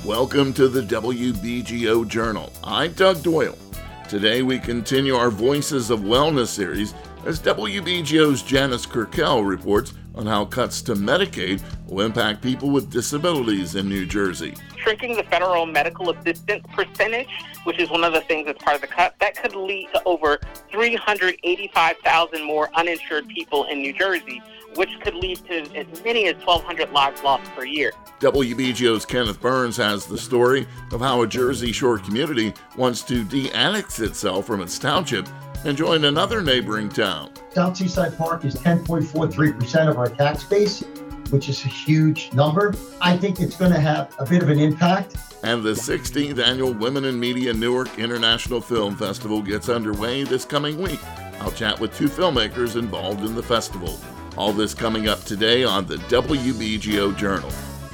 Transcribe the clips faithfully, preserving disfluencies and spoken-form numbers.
Welcome to the W B G O Journal. I'm Doug Doyle. Today we continue our Voices of Wellness series as W B G O's Janice Kurkel reports on how cuts to Medicaid will impact people with disabilities in New Jersey. Shrinking the federal medical assistance percentage, which is one of the things that's part of the cut, that could lead to over three hundred eighty-five thousand more uninsured people in New Jersey, which could lead to as many as twelve hundred lives lost per year. W B G O's Kenneth Burns has the story of how a Jersey Shore community wants to de-annex itself from its township and join another neighboring town. South Seaside Park is ten point four three percent of our tax base, which is a huge number. I think it's going to have a bit of an impact. And the sixteenth Annual Women in Media Newark International Film Festival gets underway this coming week. I'll chat with two filmmakers involved in the festival. All this coming up today on the W B G O Journal.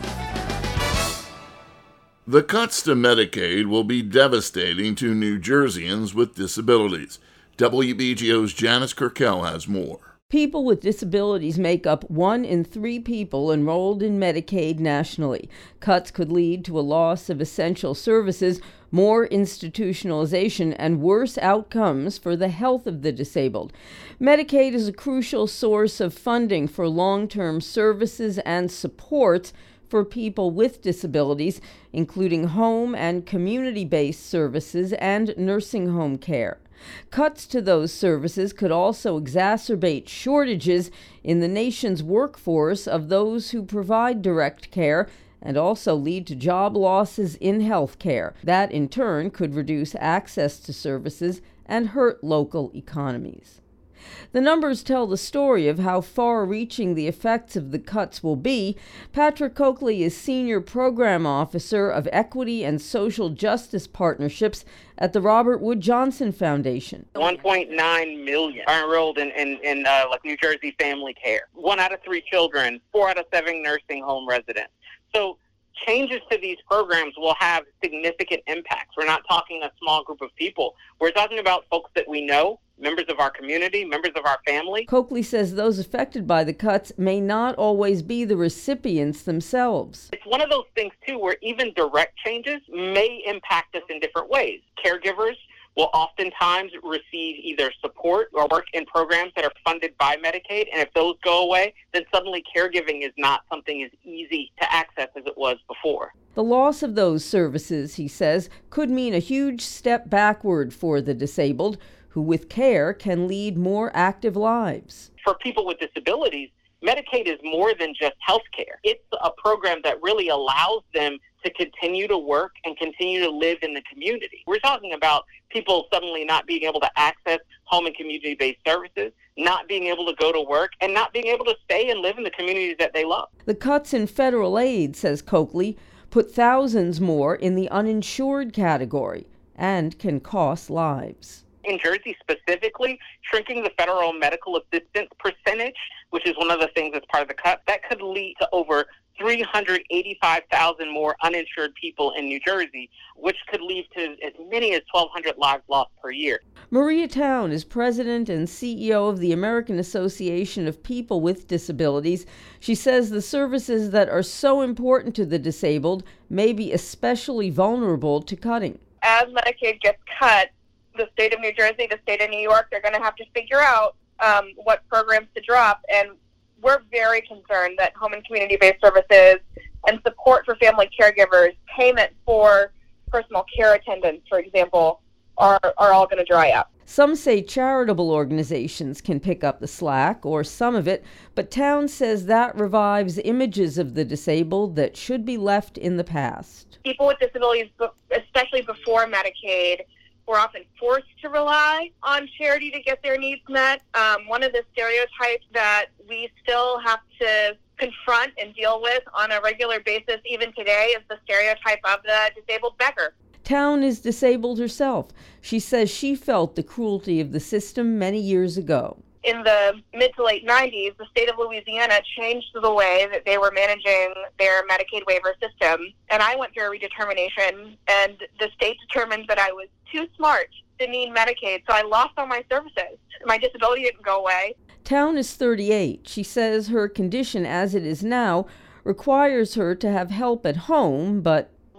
The cuts to Medicaid will be devastating to New Jerseyans with disabilities. W B G O's Janice Kurkel has more. People with disabilities make up one in three people enrolled in Medicaid nationally. Cuts could lead to a loss of essential services, more institutionalization, and worse outcomes for the health of the disabled. Medicaid is a crucial source of funding for long-term services and supports for people with disabilities, including home and community-based services and nursing home care. Cuts to those services could also exacerbate shortages in the nation's workforce of those who provide direct care and also lead to job losses in health care. That, in turn, could reduce access to services and hurt local economies. The numbers tell the story of how far-reaching the effects of the cuts will be. Patrick Coakley is Senior Program Officer of Equity and Social Justice Partnerships at the Robert Wood Johnson Foundation. one point nine million are enrolled in, in, in uh, like New Jersey family care. One out of three children, four out of seven nursing home residents. So changes to these programs will have significant impacts. We're not talking a small group of people. We're talking about folks that we know, members of our community, members of our family. Coakley says those affected by the cuts may not always be the recipients themselves. It's one of those things, too, where even direct changes may impact us in different ways. Caregivers will oftentimes receive either support or work in programs that are funded by Medicaid, and if those go away, then suddenly caregiving is not something as easy to access as it was before. The loss of those services, he says, could mean a huge step backward for the disabled, who with care can lead more active lives. For people with disabilities, Medicaid is more than just health care. It's a program that really allows them to continue to work and continue to live in the community. We're talking about people suddenly not being able to access home and community-based services, not being able to go to work, and not being able to stay and live in the communities that they love. The cuts in federal aid, says Coakley, put thousands more in the uninsured category and can cost lives. In Jersey specifically, shrinking the federal medical assistance percentage, which is one of the things that's part of the cut, that could lead to over three hundred eighty-five thousand more uninsured people in New Jersey, which could lead to as many as twelve hundred lives lost per year. Maria Town is president and C E O of the American Association of People with Disabilities. She says the services that are so important to the disabled may be especially vulnerable to cutting. As Medicaid gets cut, the state of New Jersey, the state of New York, they're going to have to figure out um, what programs to drop. And we're very concerned that home and community-based services and support for family caregivers, payment for personal care attendants, for example, are, are all going to dry up. Some say charitable organizations can pick up the slack, or some of it, but Town says that revives images of the disabled that should be left in the past. People with disabilities, especially before Medicaid, were often forced to rely on charity to get their needs met. Um, one of the stereotypes that we still have to confront and deal with on a regular basis even today is the stereotype of the disabled beggar. Town is disabled herself. She says she felt the cruelty of the system many years ago. In the mid to late nineties, the state of Louisiana changed the way that they were managing their Medicaid waiver system. And I went through a redetermination, and the state determined that I was too smart to need Medicaid, so I lost all my services. My disability didn't go away. Town is thirty-eight. She says her condition as it is now requires her to have help at home, but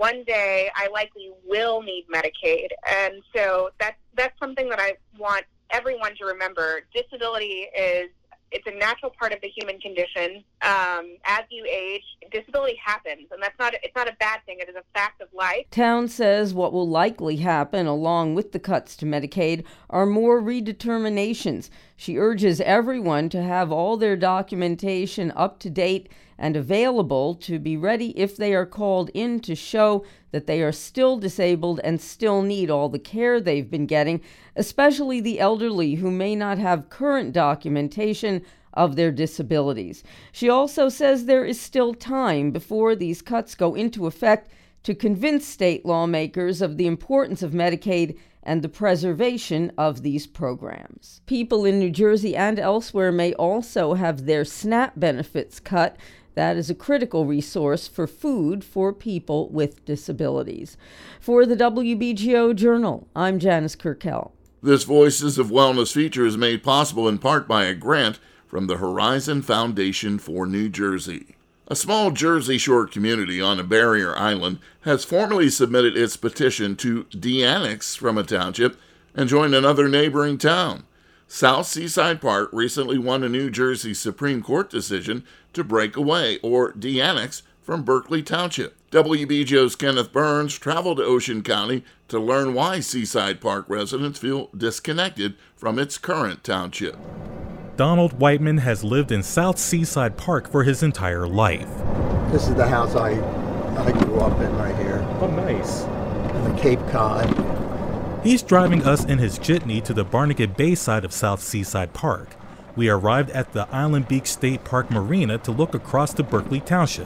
one day I likely will need Medicaid. And so that's, that's something that I want everyone to remember. Disability is, it's a natural part of the human condition. Um, as you age, disability happens, and that's not, it's not a bad thing. It is a fact of life. Towns says what will likely happen, along with the cuts to Medicaid, are more redeterminations. She urges everyone to have all their documentation up to date and available to be ready if they are called in to show that they are still disabled and still need all the care they've been getting, especially the elderly who may not have current documentation of their disabilities. She also says there is still time before these cuts go into effect to convince state lawmakers of the importance of Medicaid and the preservation of these programs. People in New Jersey and elsewhere may also have their SNAP benefits cut. That is a critical resource for food for people with disabilities. For the W B G O Journal, I'm Janice Kurkel. This Voices of Wellness feature is made possible in part by a grant from the Horizon Foundation for New Jersey. A small Jersey Shore community on a barrier island has formally submitted its petition to de-annex from a township and join another neighboring town. South Seaside Park recently won a New Jersey Supreme Court decision to break away or de-annex from Berkeley Township. W B G O's Kenneth Burns traveled to Ocean County to learn why Seaside Park residents feel disconnected from its current township. Donald Whiteman has lived in South Seaside Park for his entire life. This is the house I, I grew up in right here. Oh, nice. In the Cape Cod. He's driving us in his jitney to the Barnegat Bay side of South Seaside Park. We arrived at the Island Beach State Park Marina to look across to Berkeley Township.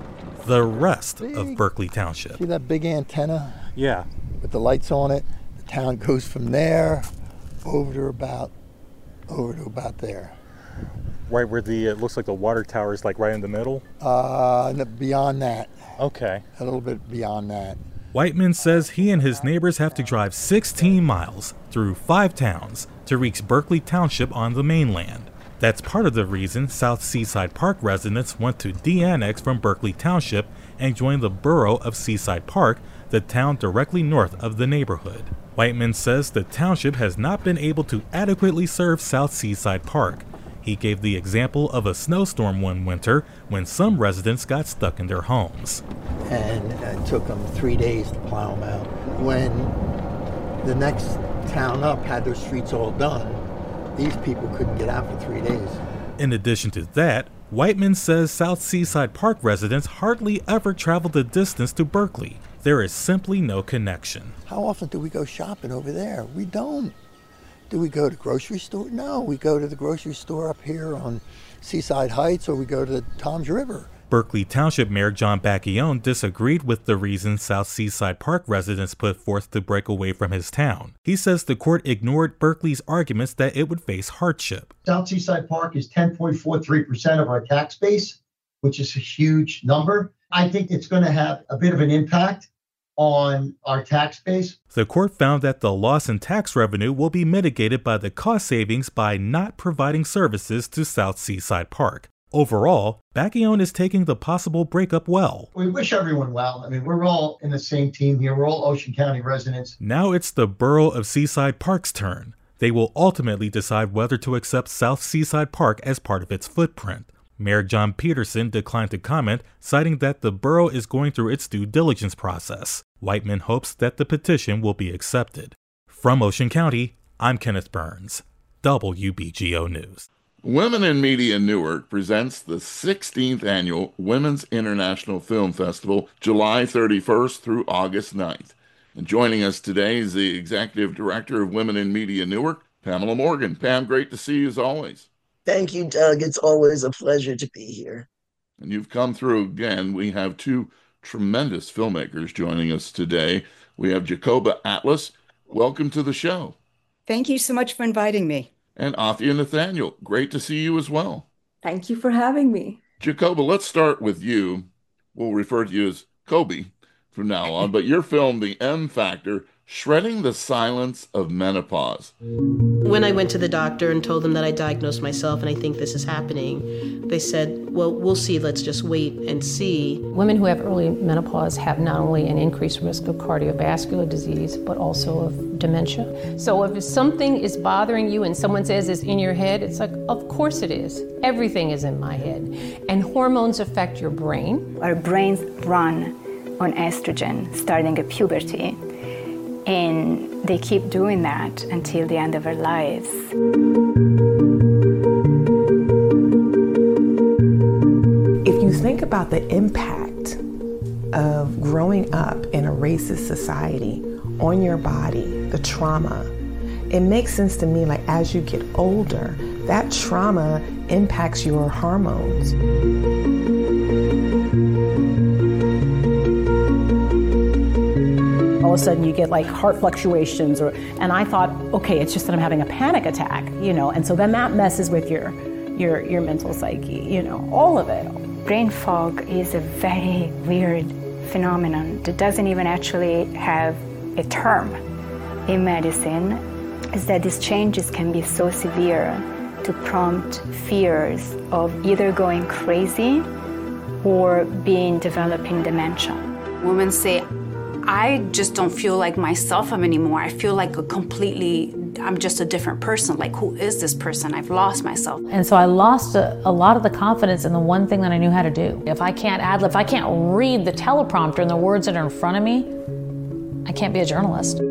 The rest big, of Berkeley Township. See that big antenna? Yeah. With the lights on it. The town goes from there over to about over to about there. Right where the, it looks like the water tower is like right in the middle? Uh, beyond that. Okay. A little bit beyond that. Whiteman says he and his neighbors have to drive sixteen miles through five towns to reach Berkeley Township on the mainland. That's part of the reason South Seaside Park residents want to de-annex from Berkeley Township and join the borough of Seaside Park, the town directly north of the neighborhood. Whiteman says the township has not been able to adequately serve South Seaside Park. He gave the example of a snowstorm one winter when some residents got stuck in their homes. And it took them three days to plow them out. When the next town up had their streets all done, these people couldn't get out for three days. In addition to that, Whiteman says South Seaside Park residents hardly ever travel the distance to Berkeley. There is simply no connection. How often do we go shopping over there? We don't. Do we go to the grocery store? No, we go to the grocery store up here on Seaside Heights, or we go to the Toms River. Berkeley Township Mayor John Bacchione disagreed with the reasons South Seaside Park residents put forth to break away from his town. He says the court ignored Berkeley's arguments that it would face hardship. South Seaside Park is ten point four three percent of our tax base, which is a huge number. I think it's going to have a bit of an impact on our tax base. The court found that the loss in tax revenue will be mitigated by the cost savings by not providing services to South Seaside Park. Overall, Bacchione is taking the possible breakup well. We wish everyone well. I mean, we're all in the same team here. We're all Ocean County residents. Now it's the borough of Seaside Park's turn. They will ultimately decide whether to accept South Seaside Park as part of its footprint. Mayor John Peterson declined to comment, citing that the borough is going through its due diligence process. Whiteman hopes that the petition will be accepted. From Ocean County, I'm Kenneth Burns, W B G O News. Women in Media Newark presents the sixteenth Annual Women's International Film Festival, July thirty-first through August ninth. And joining us today is the Executive Director of Women in Media Newark, Pamela Morgan. Pam, great to see you as always. Thank you, Doug. It's always a pleasure to be here. And you've come through again. We have two tremendous filmmakers joining us today. We have Jacoba Atlas. Welcome to the show. Thank you so much for inviting me. And Athia Nathaniel. Great to see you as well. Thank you for having me. Jacoba, let's start with you. We'll refer to you as Kobe from now on. But your film, The M Factor, Shredding the Silence of Menopause. When I went to the doctor and told them that I diagnosed myself and I think this is happening, they said, well, we'll see, let's just wait and see. Women who have early menopause have not only an increased risk of cardiovascular disease, but also of dementia. So if something is bothering you and someone says it's in your head, it's like, of course it is. Everything is in my head. And hormones affect your brain. Our brains run on estrogen starting at puberty. And they keep doing that until the end of our lives. If you think about the impact of growing up in a racist society on your body, the trauma, it makes sense to me, like as you get older, that trauma impacts your hormones. All of a sudden you get like heart fluctuations, or and I thought, okay, it's just that I'm having a panic attack, you know, and so then that messes with your your your mental psyche, you know, all of it. Brain fog is a very weird phenomenon that doesn't even actually have a term in medicine, is that these changes can be so severe to prompt fears of either going crazy or being developing dementia. Women say, I just don't feel like myself anymore. I feel like a completely, I'm just a different person. Like, who is this person? I've lost myself. And so I lost a, a lot of the confidence in the one thing that I knew how to do. If I can't ad-lib, if I can't read the teleprompter and the words that are in front of me, I can't be a journalist.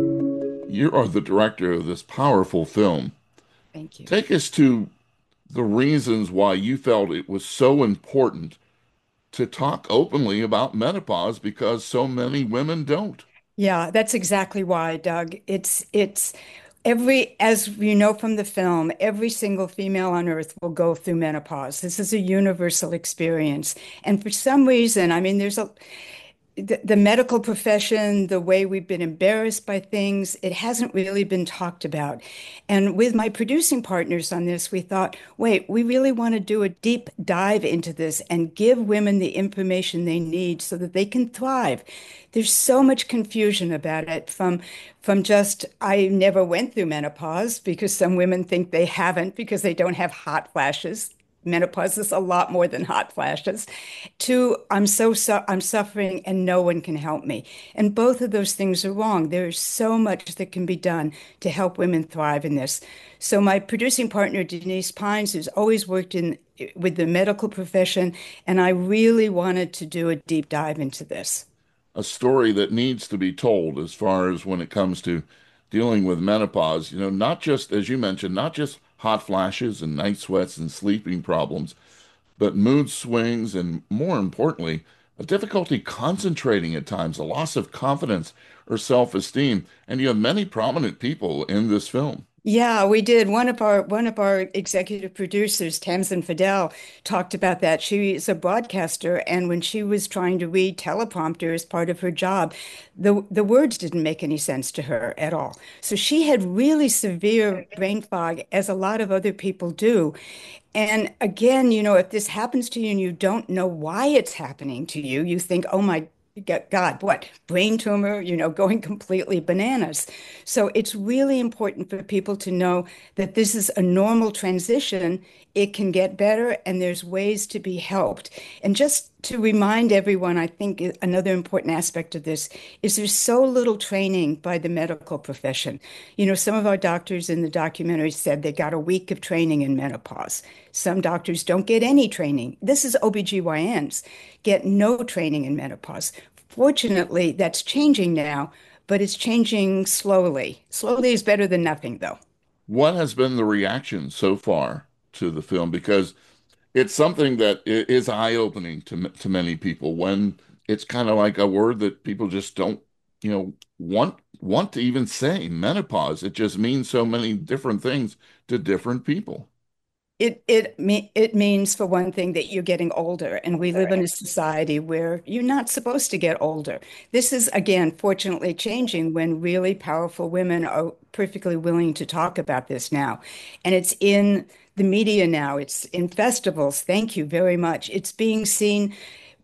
You are the director of this powerful film. Thank you. Take us to the reasons why you felt it was so important to talk openly about menopause, because so many women don't. Yeah, that's exactly why, Doug. It's it's every, as you know from the film, every single female on earth will go through menopause. This is a universal experience. And for some reason, I mean, there's a the, the medical profession, the way we've been embarrassed by things, it hasn't really been talked about. And with my producing partners on this, we thought, wait, we really want to do a deep dive into this and give women the information they need so that they can thrive. There's so much confusion about it, from from just, I never went through menopause, because some women think they haven't because they don't have hot flashes. Menopause is a lot more than hot flashes, to I'm so su- I'm suffering and no one can help me. And both of those things are wrong. There's so much that can be done to help women thrive in this. So my producing partner, Denise Pines, who's always worked in with the medical profession, and I really wanted to do a deep dive into this. A story that needs to be told as far as when it comes to dealing with menopause, you know, not just, as you mentioned, not just hot flashes and night sweats and sleeping problems, but mood swings, and more importantly, a difficulty concentrating at times, a loss of confidence or self-esteem. And you have many prominent people in this film. Yeah, we did. One of our one of our executive producers, Tamsin Fidel, talked about that. She is a broadcaster, and when she was trying to read teleprompter as part of her job, the the words didn't make any sense to her at all. So she had really severe brain fog, as a lot of other people do. And again, you know, if this happens to you and you don't know why it's happening to you, you think, oh my God, what? Brain tumor, you know, going completely bananas. So it's really important for people to know that this is a normal transition. It can get better, and there's ways to be helped. And just to remind everyone, I think another important aspect of this is there's so little training by the medical profession. You know, some of our doctors in the documentary said they got a week of training in menopause. Some doctors don't get any training. This is O B G Y Ns, get no training in menopause. Fortunately, that's changing now, but it's changing slowly. Slowly is better than nothing, though. What has been the reaction so far to the film? Because it's something that is eye-opening to to many people, when it's kind of like a word that people just don't, you know, want want to even say, menopause. It just means so many different things to different people. It it me it means, for one thing, that you're getting older, and we live in a society where you're not supposed to get older. This is, again, fortunately changing, when really powerful women are perfectly willing to talk about this now. And it's in the media now, it's in festivals. Thank you very much. It's being seen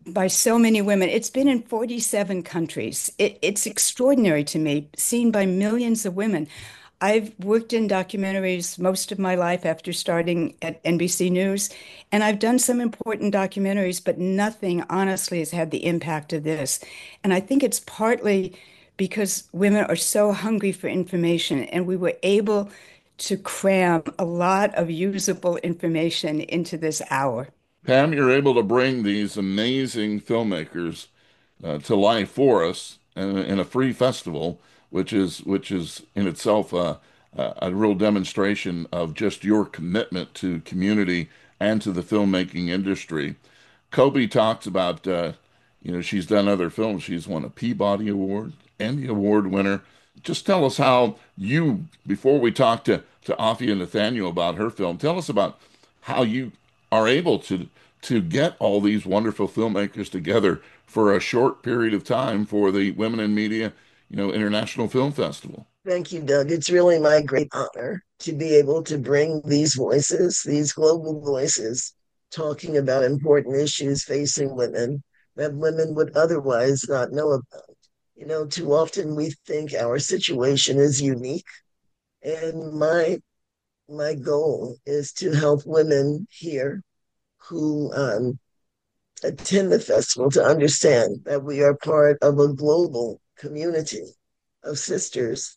by so many women. It's been in forty-seven countries. It, it's extraordinary to me, seen by millions of women. I've worked in documentaries most of my life after starting at N B C News, and I've done some important documentaries, but nothing honestly has had the impact of this. And I think it's partly because women are so hungry for information, and we were able to cram a lot of usable information into this hour. Pam, you're able to bring these amazing filmmakers uh, to life for us in, in a free festival, which is which is in itself a, a, a real demonstration of just your commitment to community and to the filmmaking industry. Kobe talks about, uh, you know, she's done other films. She's won a Peabody Award, Emmy Award winner. Just tell us how you, before we talk to, to Afia Nathaniel about her film, tell us about how you are able to to get all these wonderful filmmakers together for a short period of time for the Women in Media, you know, International Film Festival. Thank you, Doug. It's really my great honor to be able to bring these voices, these global voices, talking about important issues facing women that women would otherwise not know about. You know, too often we think our situation is unique, and my my goal is to help women here who um, attend the festival to understand that we are part of a global community of sisters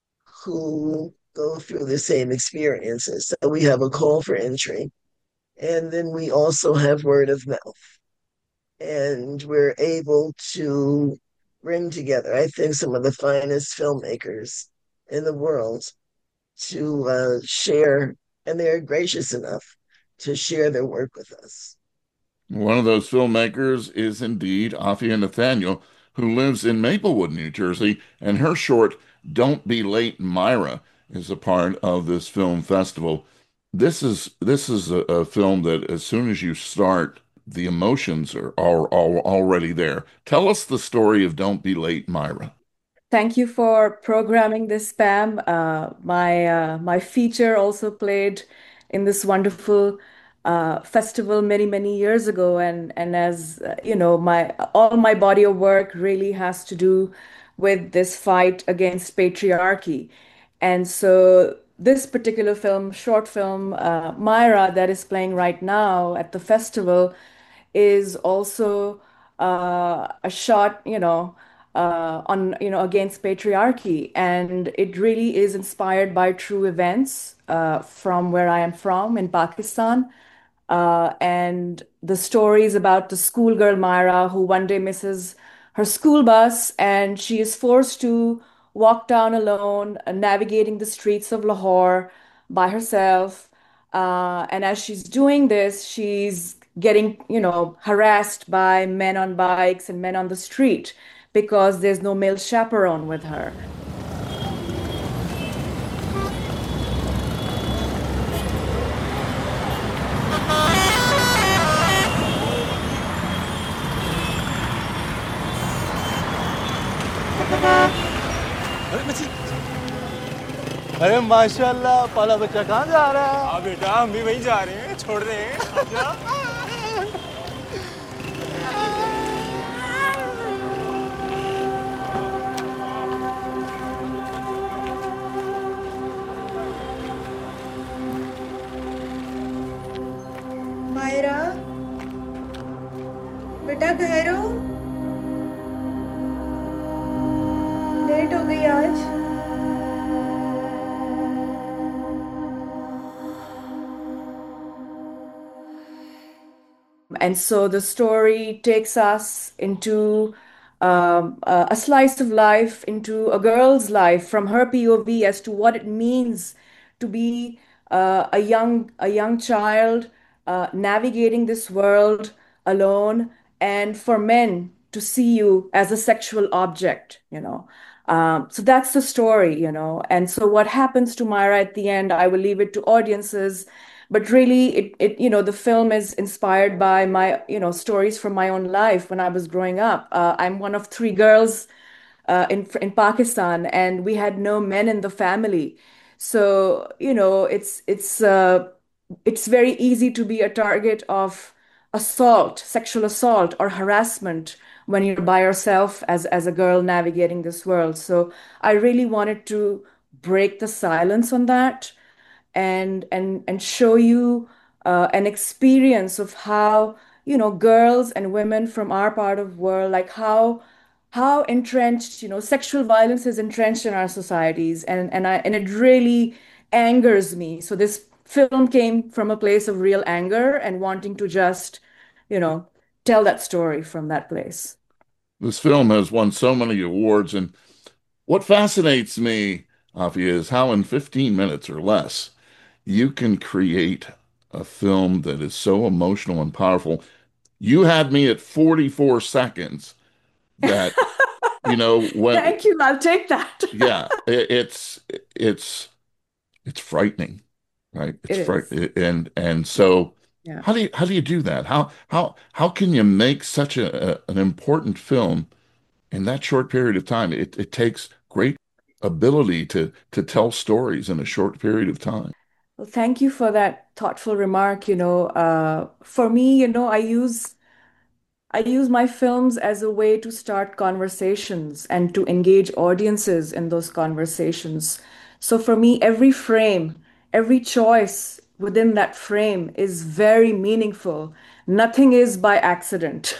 who go through the same experiences. So we have a call for entry. And then we also have word of mouth. And we're able to bring together, I think, some of the finest filmmakers in the world to uh, share, and they're gracious enough to share their work with us. One of those filmmakers is indeed Afia Nathaniel, who lives in Maplewood, New Jersey, and her short, Don't Be Late, Myra, is a part of this film festival. This is this is a, a film that as soon as you start, the emotions are, are, are already there. Tell us the story of Don't Be Late, Myra. Thank you for programming this, Pam. Uh, my uh, my feature also played in this wonderful uh, festival many many years ago, and and as uh, you know, my all my body of work really has to do with this fight against patriarchy, and so this particular film, short film, uh, Myra, that is playing right now at the festival, is also uh, a shot, you know uh, on, you know, against patriarchy. And it really is inspired by true events uh, from where I am from in Pakistan. Uh, and the story is about the schoolgirl Myra who one day misses her school bus and she is forced to walk down alone, uh, navigating the streets of Lahore by herself. Uh, and as she's doing this, she's getting, you know, harassed by men on bikes and men on the street because there's no male chaperone with her. अरे माशाल्लाह पाला बच्चा कहाँ जा रहा है? हाँ बेटा हम भी वहीं जा रहे हैं छोड़ दे मायरा बेटा घर हो लेट हो गई आज And so the story takes us into um, a a slice of life, into a girl's life from her P O V as to what it means to be uh, a young a young child uh, navigating this world alone, and for men to see you as a sexual object, you know. Um, so that's the story, you know. And so what happens to Myra at the end, I will leave it to audiences. But really, it, it, you know, the film is inspired by my, you know, stories from my own life when I was growing up. Uh, I'm one of three girls uh, in in Pakistan, and we had no men in the family. So, you know, it's it's uh, it's very easy to be a target of assault, sexual assault, or harassment when you're by yourself as, as a girl navigating this world. So I really wanted to break the silence on that and and and show you uh, an experience of how, you know, girls and women from our part of the world, like how how entrenched, you know, sexual violence is entrenched in our societies, and and I and it really angers me. So this film came from a place of real anger and wanting to just, you know, tell that story from that place. This film has won so many awards, and what fascinates me, Afia, is how in fifteen minutes or less you can create a film that is so emotional and powerful. You had me at forty-four seconds that, you know, when Thank you. I'll take that. yeah, it, it's it's it's frightening, right? It's It is. frightening, and and so Yeah. how do you how do you do that? How how how can you make such a, a an important film in that short period of time? It it takes great ability to to tell stories in a short period of time. Well, thank you for that thoughtful remark. You know, uh, for me, you know, I use I use my films as a way to start conversations and to engage audiences in those conversations. So for me, every frame, every choice within that frame is very meaningful. Nothing is by accident.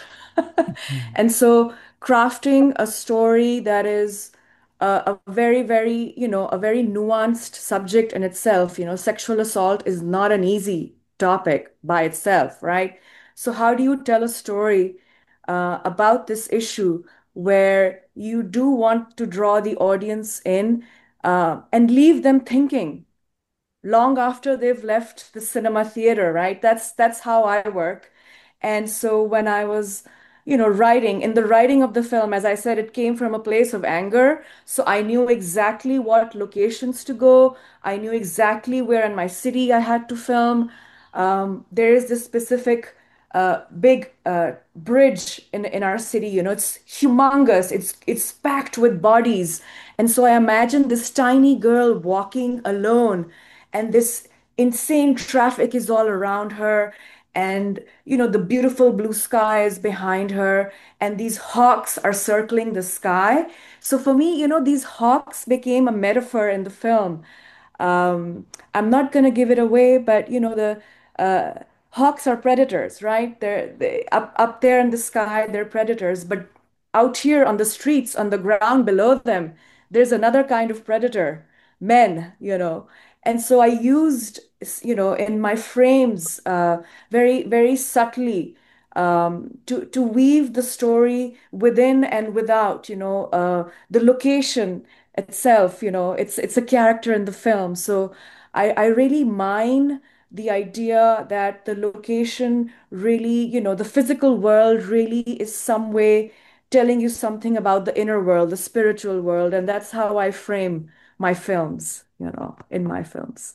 And so crafting a story that is a, a very, very, you know, a very nuanced subject in itself, you know, sexual assault is not an easy topic by itself, right? So how do you tell a story uh, about this issue where you do want to draw the audience in uh, and leave them thinking long after they've left the cinema theater, right? That's that's how I work. And so when I was, you know, writing, in the writing of the film, as I said, it came from a place of anger. So I knew exactly what locations to go. I knew exactly where in my city I had to film. Um, there is this specific uh, big uh, bridge in in our city. You know, it's humongous. It's it's packed with bodies, and so I imagine this tiny girl walking alone, and this insane traffic is all around her, and you know the beautiful blue sky is behind her, and these hawks are circling the sky. So for me, you know, these hawks became a metaphor in the film. um, I'm not going to give it away, but you know, the uh, hawks are predators, right? They're they, up up there in the sky, they're predators, but out here on the streets, on the ground below them, there's another kind of predator, men, you know. And so I used, you know, in my frames, uh, very, very subtly, um, to to weave the story within and without, you know, uh, the location itself, you know, it's it's a character in the film. So I, I really mine the idea that the location really, you know, the physical world really is some way telling you something about the inner world, the spiritual world, and that's how I frame my films, you know, in my films.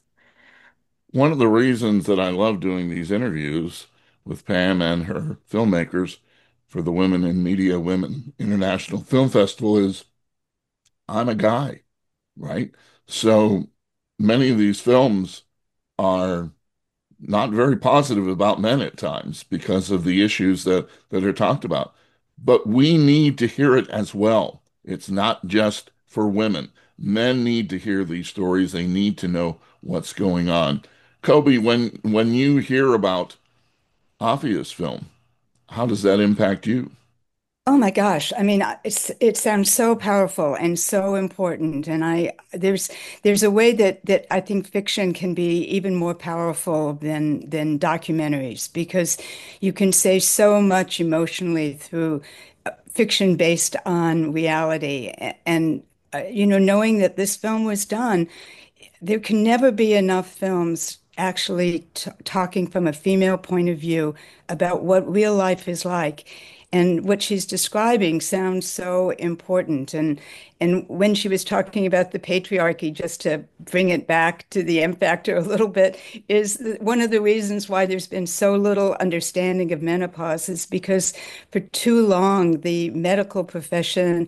One of the reasons that I love doing these interviews with Pam and her filmmakers for the Women in Media Women International Film Festival is I'm a guy, right? So many of these films are not very positive about men at times because of the issues that, that are talked about. But we need to hear it as well. It's not just for women. Men need to hear these stories. They need to know what's going on. Kobe, when when you hear about Afia's film, how does that impact you? Oh my gosh. I mean, I- it's it sounds so powerful and so important. And I there's there's a way that that I think fiction can be even more powerful than than documentaries, because you can say so much emotionally through uh, fiction based on reality. A- And uh, you know, knowing that this film was done, there can never be enough films actually t talking from a female point of view about what real life is like. And what she's describing sounds so important. And and when she was talking about the patriarchy, just to bring it back to the M factor a little bit, is th- one of the reasons why there's been so little understanding of menopause is because for too long the medical profession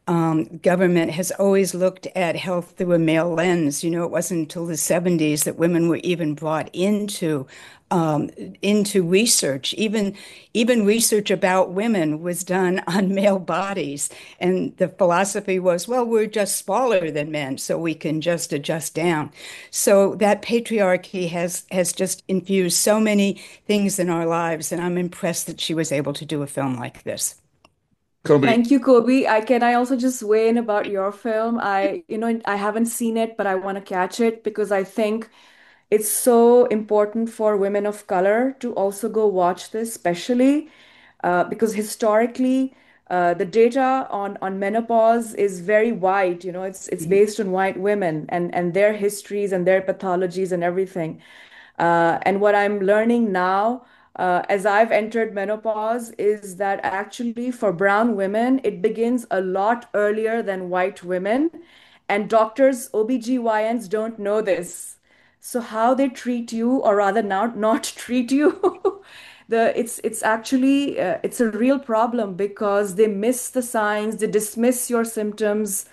um, government has always looked at health through a male lens. You know, it wasn't until the seventies that women were even brought into um, into research. Even even research about women was done on male bodies, and the philosophy was, well, we're just smaller than men, so we can just adjust down. So that patriarchy has has just infused so many things in our lives, and I'm impressed that she was able to do a film like this. Kobe. Thank you, Kobe. I can I also just weigh in about your film. I, you know, I haven't seen it, but I want to catch it because I think it's so important for women of color to also go watch this, especially uh, because historically, uh, the data on on menopause is very white. You know, it's it's based on white women and and their histories and their pathologies and everything. Uh, and what I'm learning now, uh, as I've entered menopause, is that actually for brown women, it begins a lot earlier than white women. And doctors, O B G Y Ns don't know this. So how they treat you, or rather not, not treat you, the it's it's actually uh, it's a real problem because they miss the signs, they dismiss your symptoms,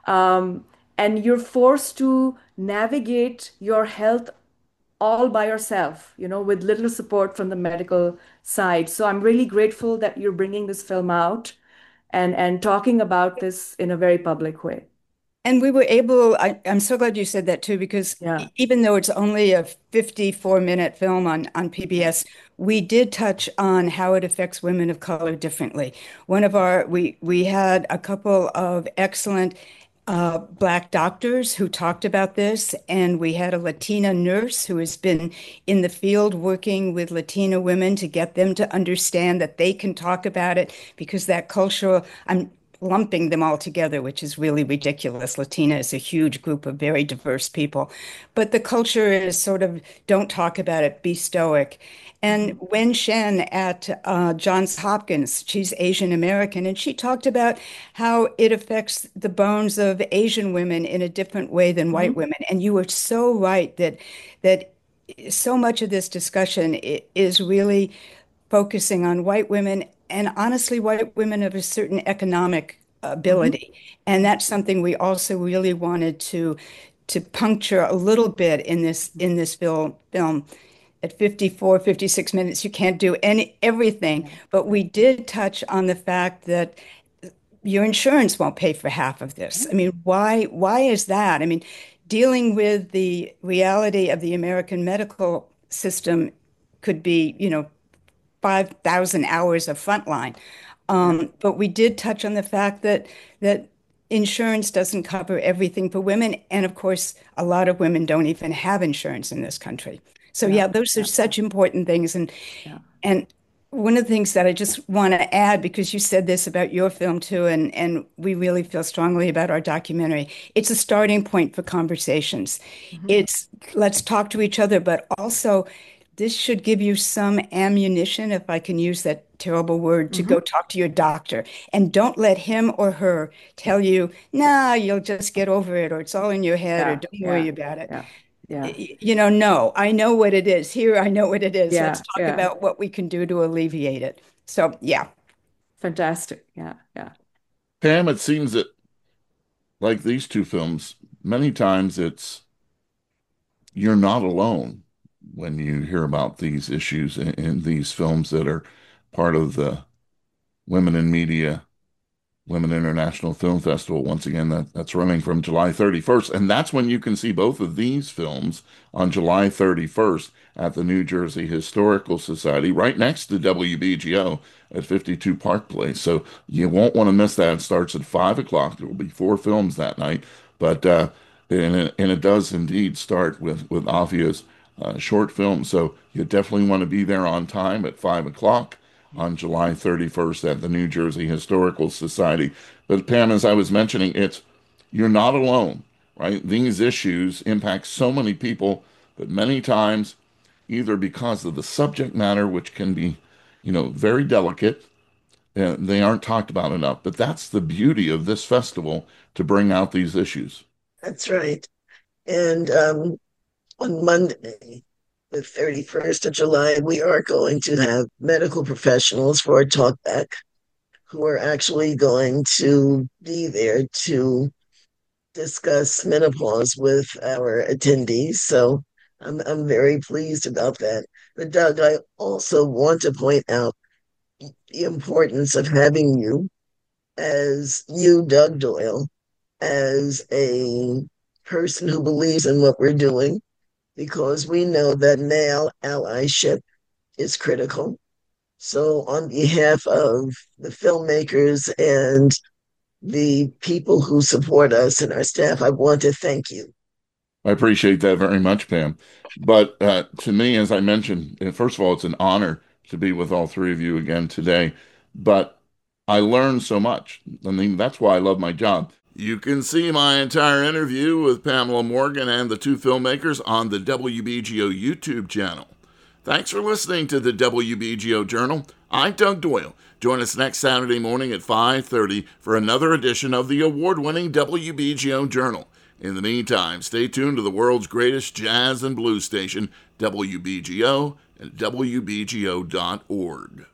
um, and you're forced to navigate your health all by yourself, you know, with little support from the medical side. So I'm really grateful that you're bringing this film out and and talking about this in a very public way. And we were able, I, I'm so glad you said that too, because Yeah. even though it's only a fifty-four minute film on, on P B S, we did touch on how it affects women of color differently. One of our, we, we had a couple of excellent uh, Black doctors who talked about this, and we had a Latina nurse who has been in the field working with Latina women to get them to understand that they can talk about it because that cultural, I'm lumping them all together, which is really ridiculous. Latina is a huge group of very diverse people, but the culture is sort of don't talk about it, be stoic. And Wen Shen at uh, Johns Hopkins, she's Asian American, and she talked about how it affects the bones of Asian women in a different way than white women. And you were so right that that so much of this discussion i- is really focusing on white women and honestly white women of a certain economic ability. And that's something we also really wanted to to puncture a little bit in this in this film film. At fifty-four, fifty-six minutes, you can't do any everything, but we did touch on the fact that your insurance won't pay for half of this. I mean, why why is that? I mean, dealing with the reality of the American medical system could be, you know, five thousand hours of frontline. Um, but we did touch on the fact that that insurance doesn't cover everything for women. And of course, a lot of women don't even have insurance in this country. So yeah, those are such important things. And and one of the things that I just want to add, because you said this about your film too, and, and we really feel strongly about our documentary, it's a starting point for conversations. It's let's talk to each other, but also this should give you some ammunition, if I can use that terrible word, to go talk to your doctor. And don't let him or her tell you, nah, you'll just get over it, or it's all in your head, or Yeah, don't worry yeah, about it. yeah, yeah. Y- You know, no, I know what it is. Here, I know what it is. Yeah, Let's talk yeah. about what we can do to alleviate it. So, yeah. Fantastic. Yeah, yeah. Pam, it seems that, like these two films, many times it's you're not alone when you hear about these issues in, in these films that are part of the Women in Media, Women International Film Festival. Once again, that, that's running from July thirty-first. And that's when you can see both of these films on July thirty-first at the New Jersey Historical Society, right next to W B G O at fifty-two Park Place. So you won't want to miss that. It starts at five o'clock. There will be four films that night. But, uh, and it, and it does indeed start with, with Afia's uh, short film. So you definitely want to be there on time at five o'clock on July thirty-first at the New Jersey Historical Society. But Pam, as I was mentioning, it's you're not alone, right? These issues impact so many people, but many times, either because of the subject matter, which can be, you know, very delicate, uh, they aren't talked about enough. But that's the beauty of this festival, to bring out these issues. That's right. And um, on Monday, the thirty-first of July, we are going to have medical professionals for a talkback who are actually going to be there to discuss menopause with our attendees. So I'm, I'm very pleased about that. But Doug, I also want to point out the importance of having you as you, Doug Doyle, as a person who believes in what we're doing, because we know that male allyship is critical. So on behalf of the filmmakers and the people who support us and our staff, I want to thank you. I appreciate that very much, Pam. But uh, to me, as I mentioned, first of all, it's an honor to be with all three of you again today. But I learned so much. I mean, that's why I love my job. You can see my entire interview with Pamela Morgan and the two filmmakers on the W B G O YouTube channel. Thanks for listening to the W B G O Journal. I'm Doug Doyle. Join us next Saturday morning at five thirty for another edition of the award-winning W B G O Journal. In the meantime, stay tuned to the world's greatest jazz and blues station, W B G O, and W B G O dot org.